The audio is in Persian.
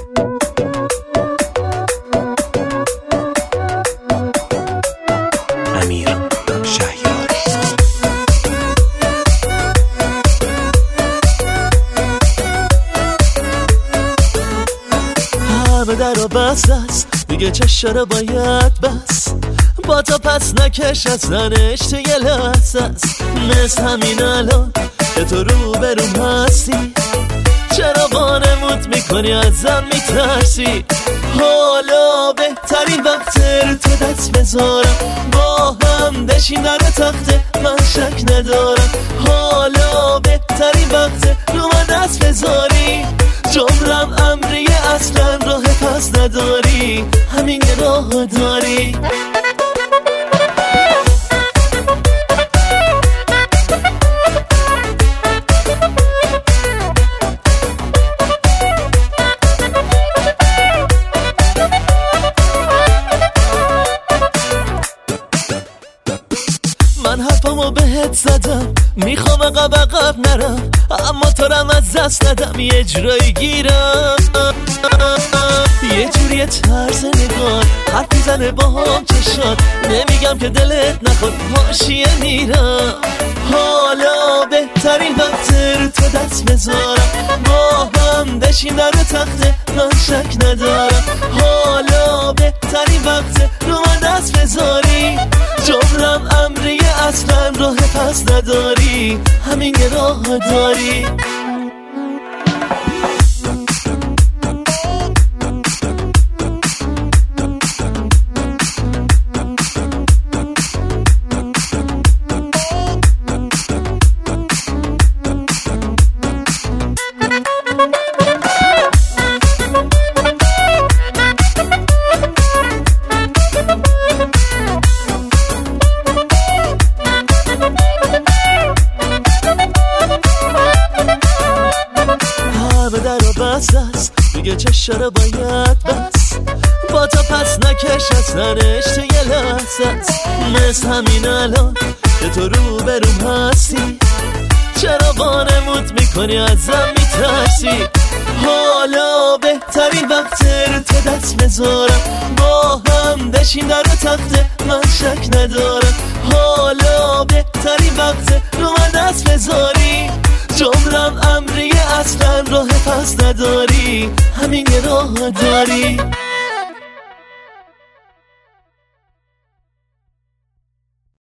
امیر شهیاری. همه در و بس است دیگه چشم رو باید بس، با تا پس نکش از زنش تو یه لحظه است. مثل همین الان که تو رو بروم هستی، چرا وانمود میکنی ازم میترسی؟ حالا بهترین وقت رو تو دست بذارم، با هم بشینن تخته من شک ندارم. حالا بهترین وقت رو من دست بذاری، جمرم امریه اصلا راه پس نداری، همین یه راه داری. من حرفمو بهت زدم، میخوام عقب نرم، اما تو رم از دست ندم، یه جورایی گیرم، یه جوری طرز نگاه حرف میزنه با هم چشات، نمیگم که دلت نخواد حاشیه میرم. حالا بهترین وقت رو تو دست بذارم، با هم بشینن تخته من شک ندارم. حالا بهترین وقت رو من دست بذاری، جمرم امریه اصلا راه پس نداری، همین یه راه داری. در و بس است دیگه چشم رو باید بس، با تا پس نکش از زنش تو یه لحظه است. مثل همین الان که تو رو بروم هستی، چرا وانمود میکنی ازم میترسی؟ حالا بهترین وقت رو تو دست بذارم، با هم بشین در تخته من شک ندارم. حالا بهترین وقت رو من دست بذاری، جمرم امریه اصلا راه پس نداری، همین یه راه داری.